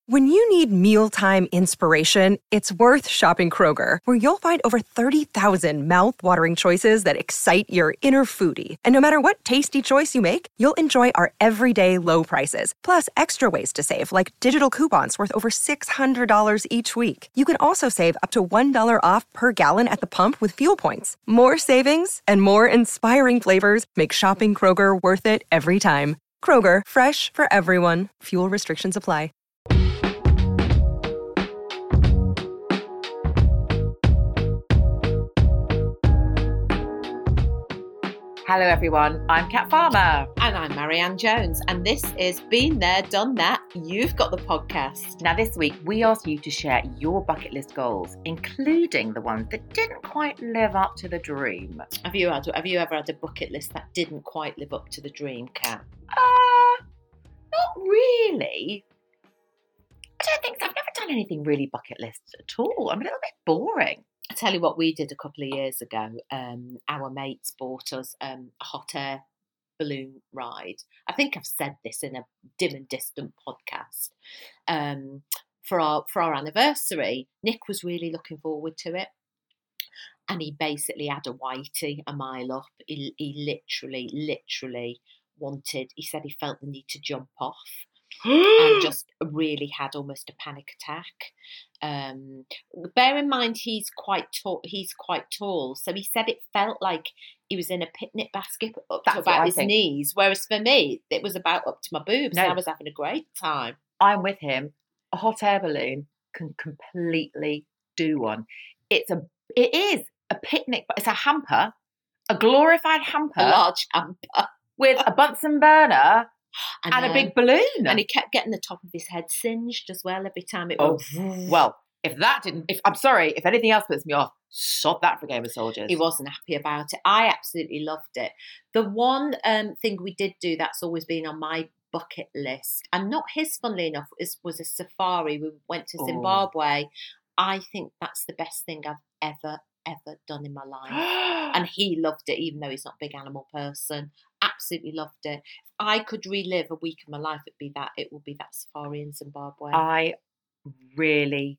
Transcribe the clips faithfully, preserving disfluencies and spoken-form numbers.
When you need mealtime inspiration, it's worth shopping Kroger, where you'll find over thirty thousand mouth-watering choices that excite your inner foodie. And no matter what tasty choice you make, you'll enjoy our everyday low prices, plus extra ways to save, like digital coupons worth over six hundred dollars each week. You can also save up to one dollar off per gallon at the pump with fuel points. More savings and more inspiring flavors make shopping Kroger worth it every time. Kroger, fresh for everyone. Fuel restrictions apply. Hello everyone, I'm Kat Farmer. And I'm Marianne Jones, and this is Been There, Done That, You've Got the Podcast. Now this week we asked you to share your bucket list goals, including the ones that didn't quite live up to the dream. Have you had, have you ever had a bucket list that didn't quite live up to the dream, Kat? Uh, not really. I don't think so. I've never done anything really bucket list at all. I'm a little bit boring. I tell you what we did a couple of years ago. Um, our mates bought us um, a hot air balloon ride. I think I've said this in a dim and distant podcast. Um, for our for our anniversary, Nick was really looking forward to it, and he basically had a whitey a mile up. He, he literally, literally wanted. He said he felt the need to jump off. And just really had almost a panic attack. Um, bear in mind he's quite tall. He's quite tall, so he said it felt like he was in a picnic basket up That's to about his think. knees. Whereas for me, it was about up to my boobs. No. And I was having a great time. I'm with him. A hot air balloon can completely do one. It's a. It is a picnic. It's a hamper, a glorified hamper, A large hamper with a Bunsen burner. And, and a big balloon. And he kept getting the top of his head singed as well every time it Oh, went. well, if that didn't, if I'm sorry, if anything else puts me off, stop that for Game of Soldiers. He wasn't happy about it. I absolutely loved it. The one um, thing we did do that's always been on my bucket list, and not his, funnily enough, is, was a safari. We went to Zimbabwe. Oh. I think that's the best thing I've ever, ever done in my life. And he loved it, even though he's not a big animal person. Absolutely loved it. If I could relive a week of my life, it'd be that. It would be that safari in Zimbabwe. I really,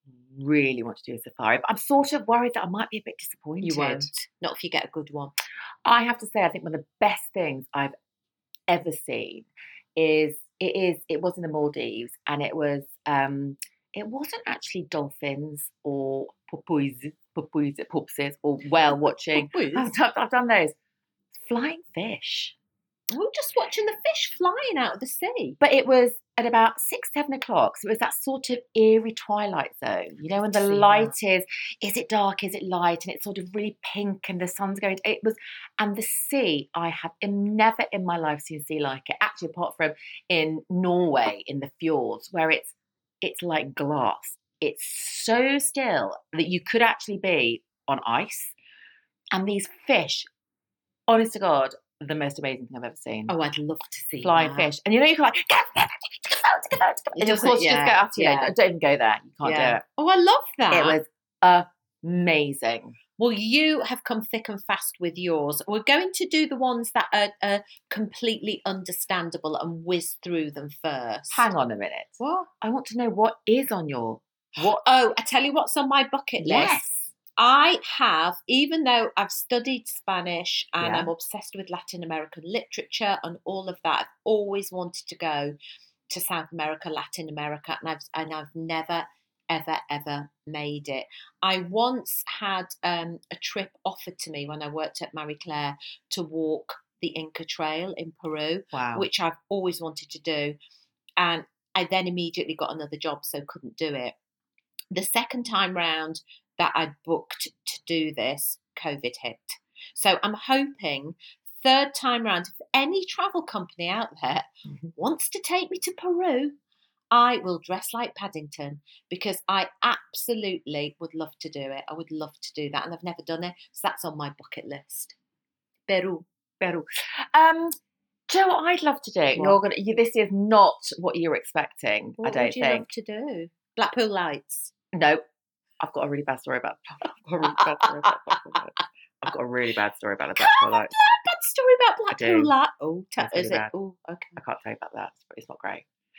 really want to do a safari, but I'm sort of worried that I might be a bit disappointed. You won't. Not if you get a good one. I have to say, I think one of the best things I've ever seen is it is it was in the Maldives, and it was um it wasn't actually dolphins or porpoises, porpoises, porpoises or whale watching. I've, done, I've done those. Flying fish. We were just watching the fish flying out of the sea. But it was at about six, seven o'clock. So it was that sort of eerie twilight zone. You know, when the light is, is it dark, is it light? And it's sort of really pink and the sun's going, it was, and the sea, I have never in my life seen sea like it. Actually, apart from in Norway, in the fjords, where it's, it's like glass. It's so still that you could actually be on ice. And these fish, honest to God, the most amazing thing I've ever seen. Oh, I'd love to see flying that. fish. And you know, you can like, get out, get out, get out. And of course, yeah, you just go out, yeah. don't even go there. You can't yeah. do it. Oh, I love that. It was amazing. Well, you have come thick and fast with yours. We're going to do the ones that are, are completely understandable and whiz through them first. Hang on a minute. What? I want to know what is on your... What? Oh, I tell you what's on my bucket list. Yes. I have, even though I've studied Spanish and Yeah. I'm obsessed with Latin American literature and all of that, I've always wanted to go to South America, Latin America, and I've and I've never, ever, ever made it. I once had um, a trip offered to me when I worked at Marie Claire to walk the Inca Trail in Peru, Wow. which I've always wanted to do, and I then immediately got another job, so couldn't do it. The second time round that I booked to do this, COVID hit. So I'm hoping third time round, if any travel company out there mm-hmm. wants to take me to Peru, I will dress like Paddington because I absolutely would love to do it. I would love to do that, and I've never done it, so that's on my bucket list. Peru. Peru. Um, do you know what I'd love to do? What? You're gonna. You, this is not what you're expecting. What I don't would you think. love to do? Blackpool Lights. No. I've got a really bad story about. I've got a really bad story about Blackpool Lights. I've got a really bad story about Blackpool Lights. Bad story about Blackpool Lights. Oh, t- really is it? bad. Oh, okay. I can't tell you about that, but it's not great.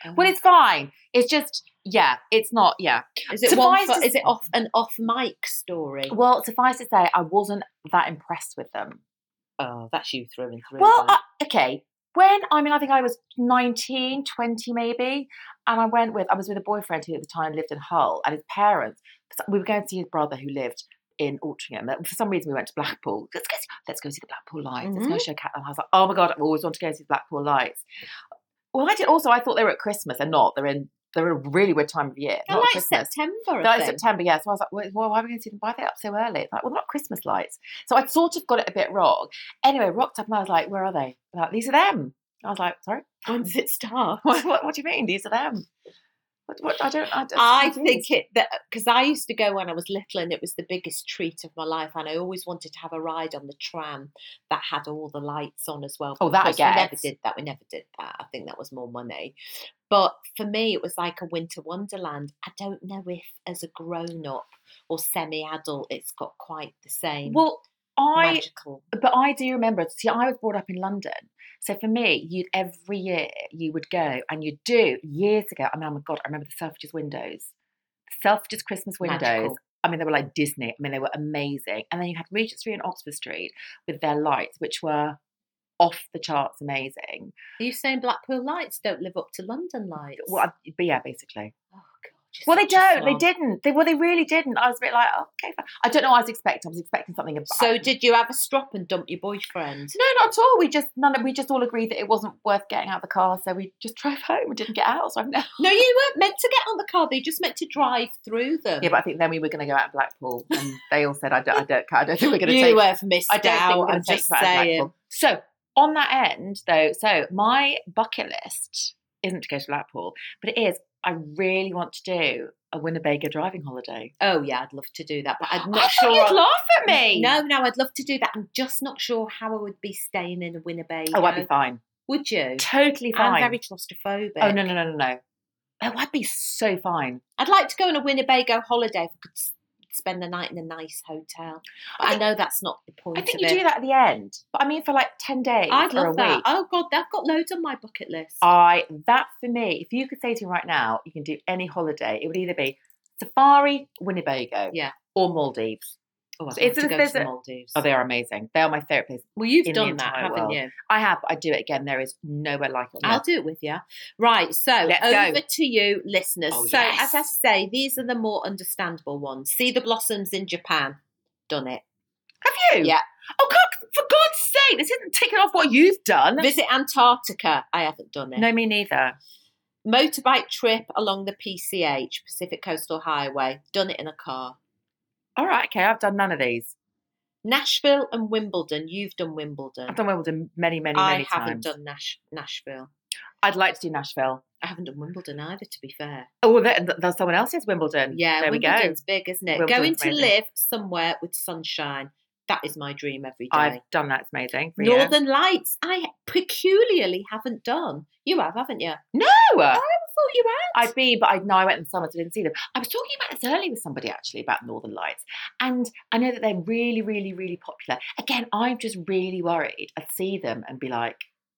Um, Well, it's fine. It's just, yeah, it's not, yeah. is it one Suffice for, to- is it off an off mic story? Well, suffice to say, I wasn't that impressed with them. Oh, that's you through and through. Well, then. I, okay. When, I mean, I think I was nineteen, twenty maybe, and I went with, I was with a boyfriend who at the time lived in Hull, and his parents, we were going to see his brother who lived in Altrincham. For some reason, we went to Blackpool. Let's go, let's go see the Blackpool Lights. Mm-hmm. Let's go show Cat. And I was like, oh my God, I always want to go see the Blackpool Lights. Well, I did also, I thought they were at Christmas. They're not. They're in, they're in a really weird time of year. They're not like Christmas. September. They're like September, yeah. So I was like, well, why are we going to see them? Why are they up so early? It's like, well, not Christmas lights. So I'd sort of got it a bit wrong. Anyway, rocked up and I was like, where are they? They're like, these are them. I was like, sorry? When does it start? What, what, what do you mean? These are them. What, what, I don't. I, don't, I think it that because I used to go when I was little, and it was the biggest treat of my life, and I always wanted to have a ride on the tram that had all the lights on as well. Oh, that I Of course, get. We never did that. We never did that. I think that was more money. But for me, it was like a winter wonderland. I don't know if, as a grown-up or semi-adult, it's got quite the same. Well, I. magical. But I do remember. See, I was brought up in London. So for me, you every year you would go and you'd do years ago. I mean, oh my God, I remember the Selfridges windows, the Selfridges Christmas windows. Magical. I mean, they were like Disney. I mean, they were amazing. And then you had Regent Street and Oxford Street with their lights, which were off the charts amazing. Are you saying Blackpool Lights don't live up to London Lights? Well, I, but yeah, basically. Oh God. Just Well, they such a don't. They snob. didn't. They well, they really didn't. I was a bit like, oh, okay, fine. I don't know what I was expecting. I was expecting something. About, So did you have a strop and dump your boyfriend? No, not at all. We just none. Of, we just all agreed that it wasn't worth getting out of the car, so we just drove home. We didn't get out. So I've never. No, you weren't meant to get on the car. They just meant to drive through them. Yeah, but I think then we were going to go out in Blackpool, and they all said, "I don't, I don't, I don't think we're going to you take." have missed I don't think we're out. going I'm to take just you out in saying. Blackpool. So on that end, though, so my bucket list isn't to go to Blackpool, but it is. I really want to do a Winnebago driving holiday. Oh yeah, I'd love to do that, but I'm I not thought sure. you'd I- laugh at me. No, no, I'd love to do that. I'm just not sure how I would be staying in a Winnebago. Oh, I'd be fine. Would you? Totally fine. I'm very claustrophobic. Oh no, no, no, no, no. Oh, I'd be so fine. I'd like to go on a Winnebago holiday if I could s- spend the night in a nice hotel. But I, think- know that's not the point I think of you it. do that at the end. But I mean, for like ten days I'd or love a that. week. Oh God, I've got loads on my bucket list. I that for me, if you could say to me right now, you can do any holiday, it would either be Safari, Winnebago, Yeah. or Maldives. oh, I'd it's- love to go there's to the a- Maldives. Oh, they are amazing. They are my favourite place. well, you've in the done that, entire haven't world. you? I have, but I do it again. There is nowhere like it. on I'll earth. do it with you. Right, so Let's over go. to you, listeners. Oh, so, yes. as I say, these are the more understandable ones. See the blossoms in Japan. Done it. Have you? Yeah. Oh, God, for God's sake, this isn't ticking off what you've done. Visit Antarctica. I haven't done it. No, me neither. Motorbike trip along the P C H, Pacific Coastal Highway. Done it in a car. All right, okay, I've done none of these. Nashville and Wimbledon. You've done Wimbledon. I've done Wimbledon many, many, I many haven't times. done Nash- Nashville. I'd like to do Nashville. I haven't done Wimbledon either, to be fair. Oh, there, there's someone else's Wimbledon. Yeah, there we go. Wimbledon's big, isn't it? Wimbledon's Going to amazing. live somewhere with sunshine. That is my dream every day. I've done that. It's amazing. For you. Northern Lights, I peculiarly haven't done. You have, haven't you? No. I thought you had. I've been, but I know I went in the summer, so I didn't see them. I was talking about this earlier with somebody actually about Northern Lights, and I know that they're really, really, really popular. Again, I'm just really worried. I'd see them and be like,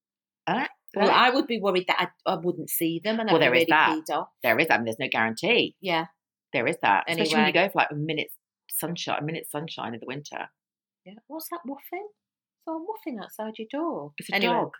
eh? Well, eh? I would be worried that I, I wouldn't see them and I'd Well, be there is really that. peed off. there is. I mean, there's no guarantee. Yeah, There is that, especially when Anyway. you go for like a minute's sunshine, a minute's sunshine in the winter. yeah. What's that woofing? Someone woofing outside your door. It's a Anyway, dog.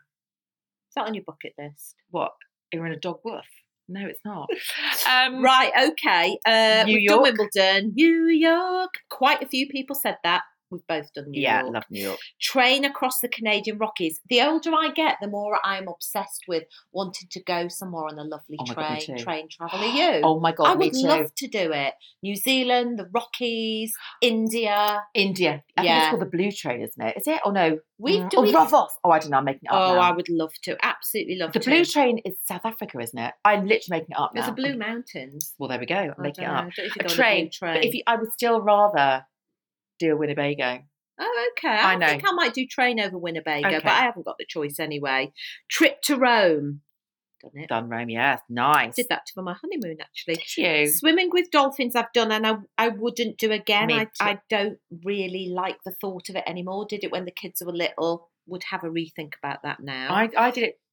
Is that on your bucket list? What? You're in a dog woof? No, it's not. um, Right, okay. Uh, New we've done York. Wimbledon. New York. Quite a few people said that. We've both done New Yeah, York. love New York. Train across the Canadian Rockies. The older I get, the more I'm obsessed with wanting to go somewhere on a lovely Oh my God, me train, too. train travel. Are you? Oh my God, I me would too. love to do it. New Zealand, the Rockies, India. India. I think Yeah. it's called the Blue Train, isn't it? Is it? Or no? We Mm, do oh, we- Rovos. Oh, I don't know. I'm making it up Oh, now. I would love to. Absolutely love The to. Blue Train is South Africa, isn't it? I'm literally making it up now. There's a Blue Mountains. Well, there we go. I'm I making it don't up. know. I don't know if A you've got train. Blue train. But if you, I would still rather do a Winnebago. Oh, okay. I, I know. think I might do train over Winnebago, Okay. but I haven't got the choice anyway. Trip to Rome. Done it. Done, Rome. Yes, nice. Did that for my honeymoon, actually. Did you? Swimming with dolphins I've done and I, I wouldn't do again. Me I, too. I don't really like the thought of it anymore. Did it when the kids were little. Would have a rethink about that now. I, I did it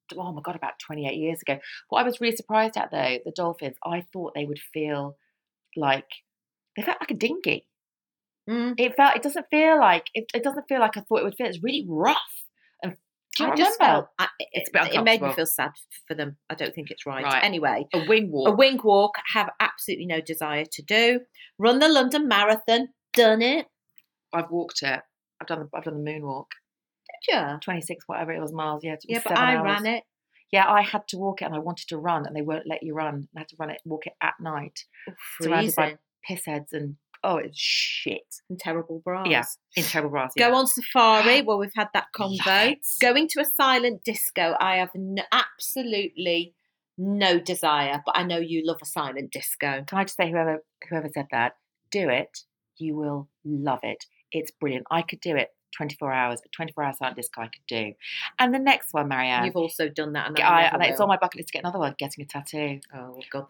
oh my God, about twenty-eight years ago. What I was really surprised at though, the dolphins, I thought they would feel like, they felt like a dinghy. Mm. It felt, it doesn't feel like, it, it doesn't feel like I thought it would feel. It's really rough. And do you I not just remember? felt, I, It's it, a bit it made me uncomfortable. feel sad for them. I don't think it's right. Right. Anyway, A wing walk. a wing walk, have absolutely no desire to do. Run the London Marathon, done it. I've walked it. I've done the, I've done the moonwalk. Did you? twenty-six, whatever it was, miles. Yeah, it was Yeah, but seven I hours. ran it. Yeah, I had to walk it and I wanted to run and they won't let you run. I had to run it, walk it at night. Oh, Surrounded by freezing. piss heads and, oh, it's shit. And terrible bras. Yeah, in terrible bras. Yeah. Go on safari. Well, we've had that convo. Love it. Going to a silent disco, I have no, absolutely no desire, but I know you love a silent disco. Can I just say, whoever whoever said that, do it. You will love it. It's brilliant. I could do it twenty-four hours. A twenty-four hour silent disco I could do. And the next one, Marianne. You've also done that, and I, I, and never it's will. on my bucket list to get another one, getting a tattoo. Oh God, that's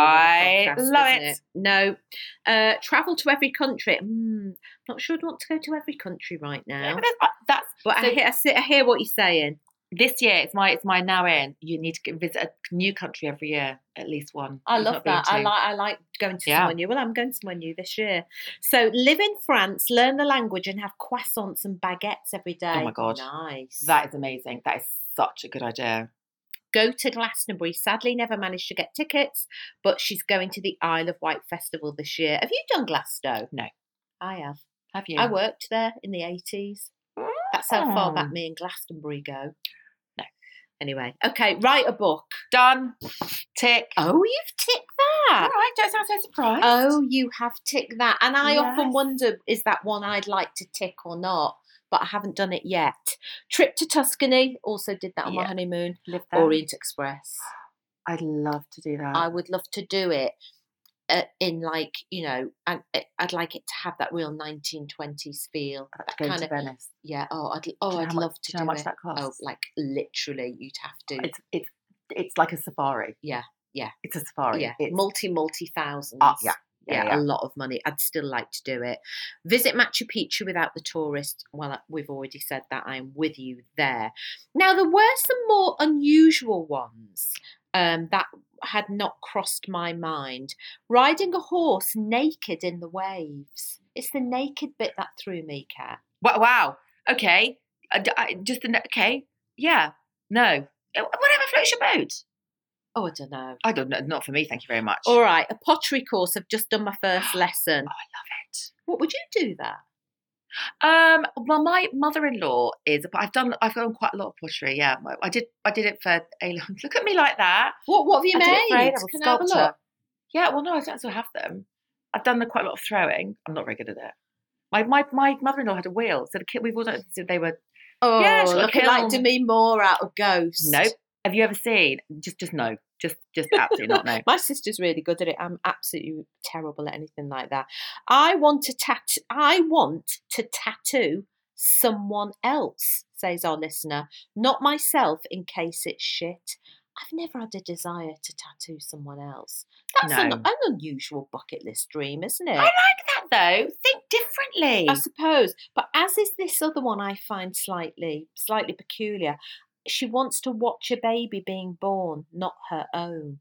I a whole other podcast, love isn't it. No, uh, travel to every country. Mm, not sure I'd want to go to every country right now. Yeah, but that's, uh, that's But so I, hear, I, see, I hear what you're saying. this year. It's my it's my now in. You need to get, visit a new country every year, at least one. I You've love not been that. I to. like I like going to Yeah. somewhere new. Well, I'm going somewhere new this year. So live in France, learn the language, and have croissants and baguettes every day. Oh my God. Nice. That is amazing. That is such a good idea. Go to Glastonbury. Sadly, never managed to get tickets, but she's going to the Isle of Wight Festival this year. Have you done Glasgow? No. I have. Have you? I worked there in the eighties. That's how far Oh. back me and Glastonbury go. No. Anyway, okay, write a book. Done. Tick. Oh, you've ticked All that. right. Don't sound so surprised. Oh, you have ticked that. And I often Yes. wonder, is that one I'd like to tick or not? But I haven't done it yet. Trip to Tuscany, also did that on my Yeah. honeymoon. Live there. Orient Express. I'd love to do that. I would love to do it uh, in like, you know, and I'd like it to have that real nineteen twenties feel. I'd like That to go kind to of, Venice. yeah, oh, I'd, oh, Do you know I'd how love much- to do do you know how much it. that costs? Oh, like literally, you'd have to. It's it's it's like a safari. Yeah, yeah. It's a safari. Yeah, It's, multi, multi thousands. Ah, yeah, Yeah, yeah, yeah. a lot of money. I'd still like to do it. Visit Machu Picchu without the tourists. Well, we've already said that. I'm with you there. Now, there were some more unusual ones um, that had not crossed my mind. Riding a horse naked in the waves. It's the naked bit that threw me, Kat. Wow. wow. Okay. I, I, just the okay. Yeah. No. Uh, Whatever floats your boat. Oh, I don't know. I don't know. Not for me. Thank you very much. All right, a pottery course. I've just done my first lesson. Oh, I love it. What would you do that? Um, well, my mother-in-law is. I've done. I've done quite a lot of pottery. Yeah, I did. I did it for a. Look at me like that. What What have you I did it for made? A-level Can I have a sculpture. look? Yeah. Well, no, I don't still have them. I've done quite a lot of throwing. I'm not very good at it. My my my mother-in-law had a wheel, so the kid we've all done. So they were. Oh, Yeah, she's got a looking like kiln. Demi Moore out of Ghost. Nope. Have you ever seen? Just just no. Just just absolutely not no. My sister's really good at it. I'm absolutely terrible at anything like that. I want to tattoo. I want to tattoo someone else, says our listener, not myself, in case it's shit. I've never had a desire to tattoo someone else. That's No. an, an unusual bucket list dream, isn't it? I like that though. Think differently. I suppose. But as is this other one, I find slightly, slightly peculiar. She wants to watch a baby being born, not her own.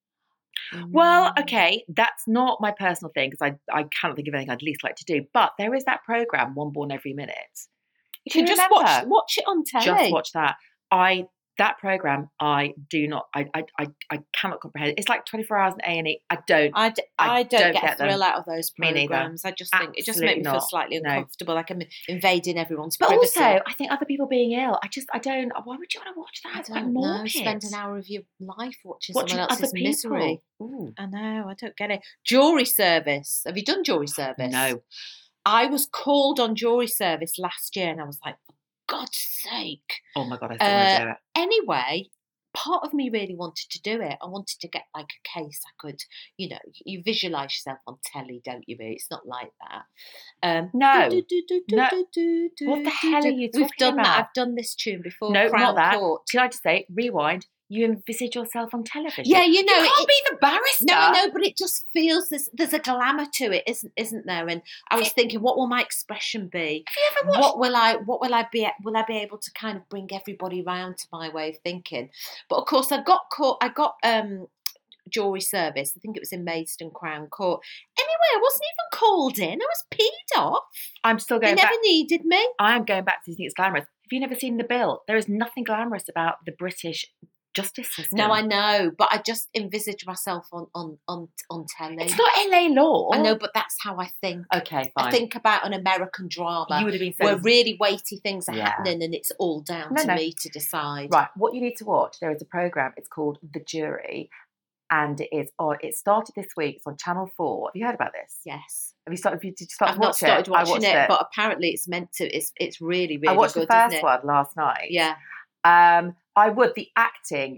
Well, Mm. okay, that's not my personal thing because I, I cannot think of anything I'd least like to do. But there is that program, One Born Every Minute. You Do can just remember? watch watch it on telly. Just watch that. I that program. I do not. I I I, I cannot comprehend it. It's like twenty-four hours in A and E. I don't. I, d- I I don't, don't get, get a thrill them. out of those Me neither. programs. I just think it just Absolutely makes me feel not. slightly No. uncomfortable, like I'm invading everyone's But privacy. also, I think other people being ill. I just I don't. Why would you want to watch that? I It's quite don't know. morbid. Spend an hour of your life watching, watching someone other else's people. misery. Ooh. I know. I don't get it. Jury service. Have you done jury service? No. I was called on jury service last year, and I was like, for God's sake. Oh my god, I still want to Uh, do it. Anyway, part of me really wanted to do it. I wanted to get like a case I could, you know, you visualise yourself on telly, don't you? But it's not like that. Um, No. do, do, do, do, No. do, do, do, What the do, hell do. are you We've talking done that. about? I've done this tune before. No, Crown not that. Court. Can I just say, rewind? you envisage yourself on television. Yeah, you know, you can't it, be the barrister. No, I know, but it just feels there's there's a glamour to it, isn't isn't there? And I was thinking, what will my expression be? Have you ever watched? What will I what will I be will I be able to kind of bring everybody round to my way of thinking? But of course, I got caught. I got um. jury service. I think it was in Maidstone Crown Court. Anyway, I wasn't even called in. I was peed off. I'm still going They back. never needed me. I'm going back to think it's glamorous. Have you never seen The Bill? There is nothing glamorous about the British justice system. No, I know, but I just envisage myself on on on, on telly. It's not L A law. I know, but that's how I think. Okay, fine. I think about an American drama You would have been so... where really weighty things are Yeah. happening and it's all down No, to no. me to decide. Right, what you need to watch, there is a programme, it's called The Jury, and it is on, it started this week, it's on Channel four. Have you heard about this? Yes. Have you started, did you start I've to not watch started it? watching I watched it, it, but apparently it's meant to, it's it's really, really I watched good, the isn't first it? one last night. Yeah. Um, I would, the acting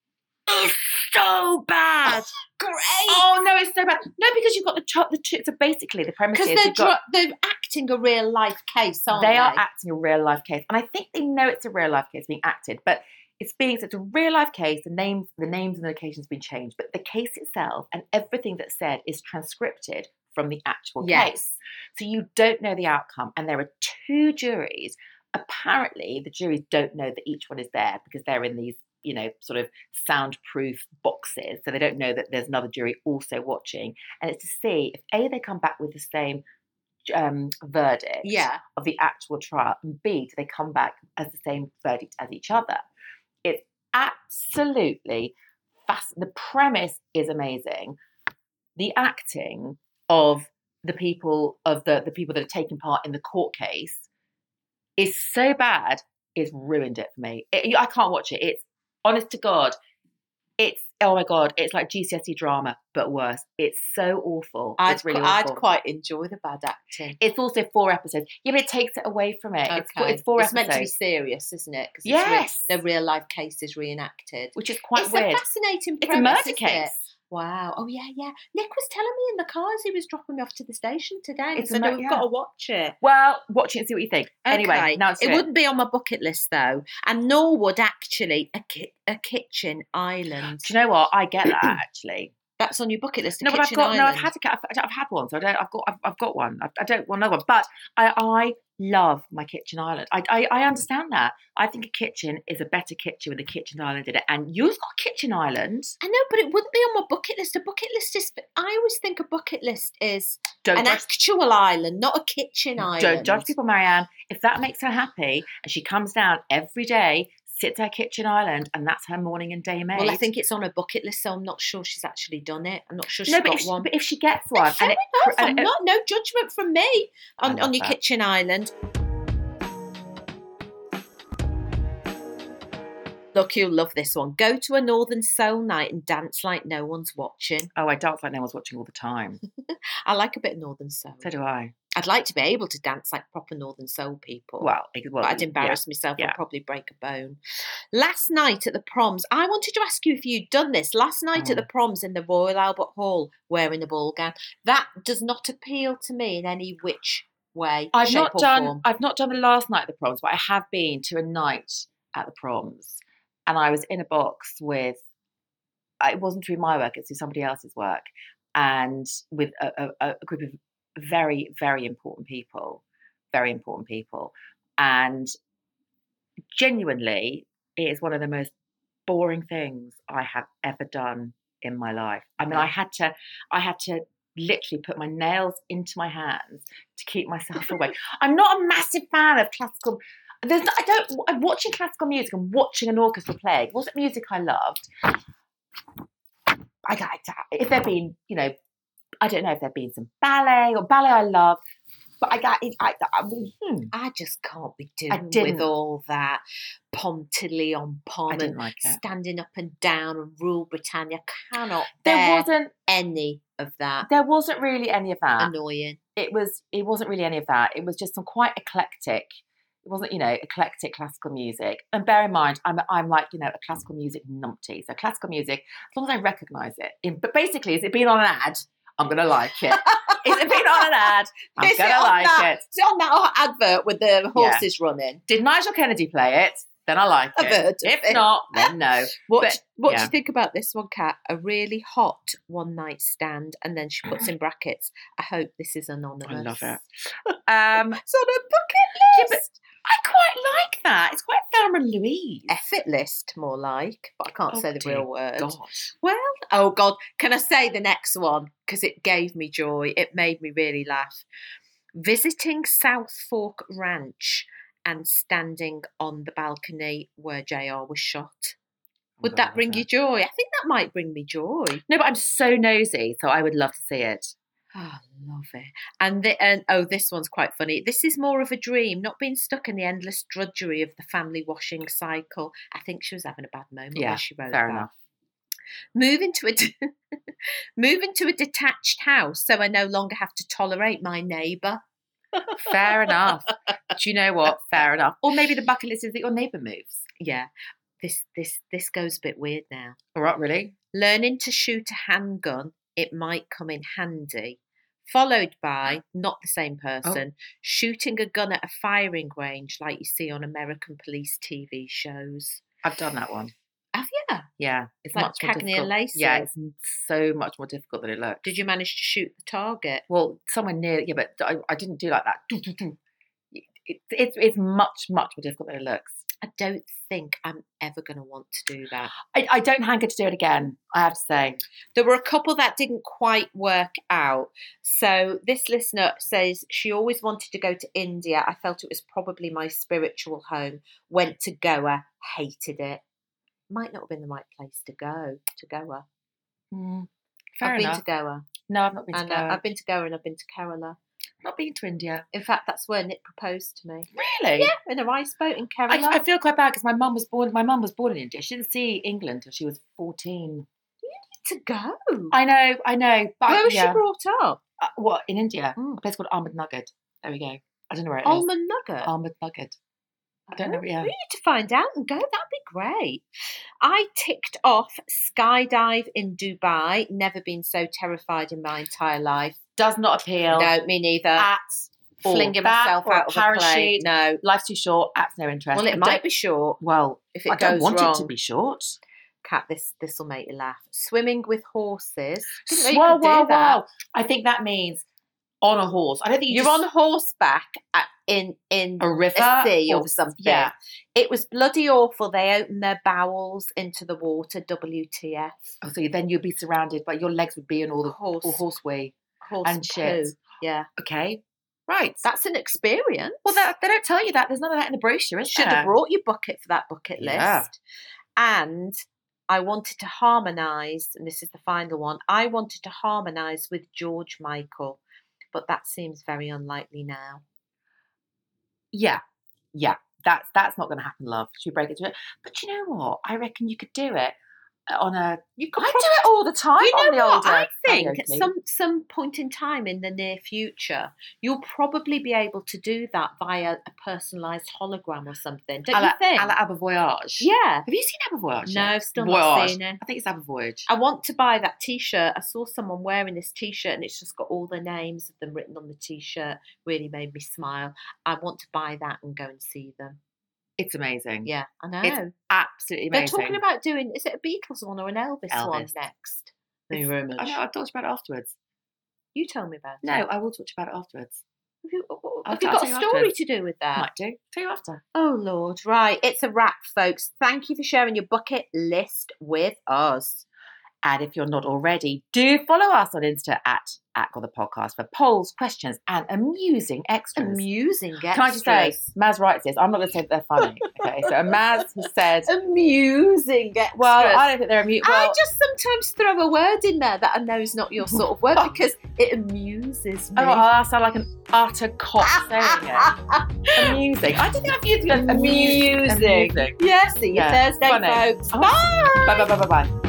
is so bad. Great! Oh, no, it's so bad. No, because you've got the, ch- the ch- so basically the premise Because is they're, you've got... dr- they're acting a real life case, aren't they? They are acting a real life case, and I think they know it's a real life case being acted, but it's being it's a real life case. The names, the names and the locations have been changed, but the case itself and everything that's said is transcripted from the actual Yes. case. So you don't know the outcome, and there are two juries. Apparently, the juries don't know that each one is there because they're in these, you know, sort of soundproof boxes, so they don't know that there's another jury also watching, and it's to see if A, they come back with the same um, verdict Yeah. of the actual trial, and B, do they come back as the same verdict as each other? It's absolutely fast. The premise is amazing. The acting of the people of the, the people that are taking part in the court case is so bad, it's ruined it for me. It, I can't watch it. It's honest to God. It's oh my God. It's like G C S E drama, but worse. It's so awful. I'd, it's really qu- I'd awful. quite enjoy the bad acting. It's also four episodes. Yeah, but it takes it away from it. Okay. It's, four, it's four it's episodes. meant to be serious, isn't it? 'Cause Yes. It's re- they're real life cases reenacted. Which is quite it's weird. a fascinating It's a premise, murder isn't case. it? Wow. Oh, yeah, yeah. Nick was telling me in the car as he was dropping me off to the station today. And It's he said, a oh, mur- we've yeah. got to watch it. Well, watch it and see what you think. Anyway, Okay. now it's it wouldn't be on my bucket list, though. And nor would actually a, ki- a kitchen island. Do you know what? I get that actually. That's on your bucket list, a No, but I've kitchen got island. no. I've had a, I've, I've had one, so I don't. I've got. I've, I've got one. I, I don't want another one. But I, I love my kitchen island. I, I, I understand that. I think a kitchen is a better kitchen with a kitchen island in it. And you've got a kitchen island. I know, but it wouldn't be on my bucket list. A bucket list is. I always think a bucket list is Don't an judge, actual island, not a kitchen island. don't judge people, Marianne. If that makes her happy, and she comes down every day, sits at her kitchen island, and that's her morning and day made. Well, I think it's on her bucket list, so I'm not sure she's actually done it. I'm not sure she's no, but got if, she, one. but if she gets one, Fair and it, enough. and I'm it- not. No judgment from me I on, love on your that. kitchen island. Look, you'll love this one. Go to a Northern Soul night and dance like no one's watching. oh, I dance like no one's watching all the time. I like a bit of Northern Soul. So do I. I'd like to be able to dance like proper Northern Soul people. Well, it- well but I'd embarrass myself. yeah. I'd probably break a bone. Last night at the proms, I wanted to ask you if you'd done this. Last night at Oh. the proms in the Royal Albert Hall, wearing a ball gown. That does not appeal to me in any which way, I've shape not or done. form. I've not done the last night at the proms, but I have been to a night at the proms, and I was in a box with. It wasn't through my work; it's through somebody else's work, and with a, a, a group of very, very important people, very important people, and genuinely, it is one of the most boring things I have ever done in my life. I mean, I had to, I had to. literally put my nails into my hands to keep myself awake. I'm not a massive fan of classical. There's, I don't. I'm watching classical music and watching an orchestra play. It wasn't music I loved. I got if there'd been, you know, I don't know if there'd been some ballet or ballet I love, but I got. I, I, hmm. I just can't be I doing didn't. with all that Pontilly on I pom didn't and like it. standing up and down and rule Britannia. Cannot There bear wasn't. any of that. There wasn't really any of that. Annoying. It was. It wasn't really any of that. It was just some quite eclectic. It wasn't, you know, eclectic classical music. And bear in mind, I'm I'm like, you know, a classical music numpty. So classical music, as long as I recognise it. In, but basically, has it been on an ad? I'm going to like it. Is it been on an ad? I'm Is going it to on like that- it. Is it on that advert with the horses running? Did Nigel Kennedy play it? then I like I've it. heard of If it. not, then no. What, But, what yeah. do you think about this one, Kat? A really hot one night stand, and then she puts in brackets, I hope this is anonymous. I love it. Um, It's on a bucket yeah, list. but I quite like that. It's quite Thelma and Louise. Effort list, more like, but I can't Oh, say the dear real word. God. Well, oh God, can I say the next one? Because it gave me joy. It made me really laugh. Visiting South Fork Ranch and standing on the balcony where J R was shot. Would Oh, that I bring love you joy? I think that might bring me joy. No, but I'm so nosy, so I would love to see it. Oh, I love it. And, the, and oh, this one's quite funny. This is more of a dream, not being stuck in the endless drudgery of the family washing cycle. I think she was having a bad moment Yeah, when she wrote fair that. enough. Move into a de- move into a detached house so I no longer have to tolerate my neighbour. Fair enough. Do you know what? Fair enough. Or maybe the bucket list is that your neighbour moves. Yeah, this this this goes a bit weird now. All right, really? Learning to shoot a handgun, it might come in handy. Followed by, not the same person, shooting a gun at a firing range like you see on American police T V shows. I've done that one. Have you? Yeah, it's Like much more Cagney and difficult. Lacey? Yeah, it's so much more difficult than it looks. Did you manage to shoot the target? Well, somewhere near, yeah, but I, I didn't do like that. It, it, it's it's much, much more difficult than it looks. I don't think I'm ever going to want to do that. I, I don't hanker to do it again, I have to say. There were a couple that didn't quite work out. So this listener says she always wanted to go to India. I felt it was probably my spiritual home. Went to Goa, hated it. Might not have been the right place to go, to Goa. Mm, fair I've enough. been to Goa. No, I've not been to And, uh, Goa. I've been to Goa and I've been to Kerala. not been to India. In fact, that's where Nick proposed to me. Really? Yeah, in a rice boat in Kerala. I, I feel quite bad because my mum was born. My mum was born in India. She didn't see England until she was fourteen. to go. I know, I know. But Where was yeah. she brought up? Uh, what, in India? Mm. A place called Ahmednagar. There we go. I don't know where it is. Almond Nugget. Ahmednagar. I don't know. Yeah. We need to find out and go. That'd be great. I ticked off skydive in Dubai. Never been so terrified in my entire life. Does not appeal. No, me neither. At all. Flinging That myself or out of a parachute. plane. No. Life's too short. At no interest. Well, I it might don't- be short. Well, If it I don't goes want wrong. it to be short. Kat, this this will make you laugh. Swimming with horses. Didn't know you Whoa, could do whoa, that. whoa! I think that means on a horse. I don't think you You're just, on horseback at, in in a river a sea or, or something. Yeah. It was bloody awful. They opened their bowels into the water. W T F. Oh, so then you'd be surrounded, but your legs would be in all the Horse. all horse wee. Horse and shit. poo. Yeah, Okay, right. that's an experience. Well, that, they don't tell you that. There's none of that in the brochure, is Should there? have brought your bucket for that bucket list. Yeah. And I wanted to harmonise, and this is the final one. I wanted to harmonise with George Michael, but that seems very unlikely now. Yeah, yeah. That's that's not going to happen, love. Should we break it to it? But you know what? I reckon you could do it on a. You could I prob- do it all the time. You on know the what? old, uh, I think at karaoke. some some point in time in the near future, you'll probably be able to do that via a personalised hologram or something. Don't a la, you think? a la Aber Voyage. Yeah. Have you seen Aber Voyage? No, yet? I've still not Voyage. seen it. I think it's Aber Voyage. I want to buy that T-shirt. I saw someone wearing this T-shirt and it's just got all the names of them written on the T-shirt. Really made me smile. I want to buy that and go and see them. It's amazing. Yeah, I know. It's absolutely They're amazing. talking about doing, is it a Beatles one or an Elvis, one Elvis. next? It's- Any rumours? I know. I've talked about it afterwards. You tell me about No, it. I will talk to you about it afterwards. Have you, I'll have t- you I'll got a tell you story afterwards. to do with that? Might do. Tell you after. Oh, Lord. Right. It's a wrap, folks. Thank you for sharing your bucket list with us. And if you're not already, do follow us on Insta at at Got the Podcast for polls, questions, and amusing extras. Amusing extras. Can I just say, Maz writes this. I'm not going to say that they're funny. Okay, so Maz has said, Amusing extras. well, I don't think they're amusing. I Well, just sometimes throw a word in there that I know is not your sort of word because it amuses me. oh, I sound like an utter cock saying it. Amusing. I don't think I've used it. Amusing. Amusing. Amusing. Yeah, see you Yeah, Thursday, funny. folks. Oh, Bye. Bye, bye, bye, bye, bye.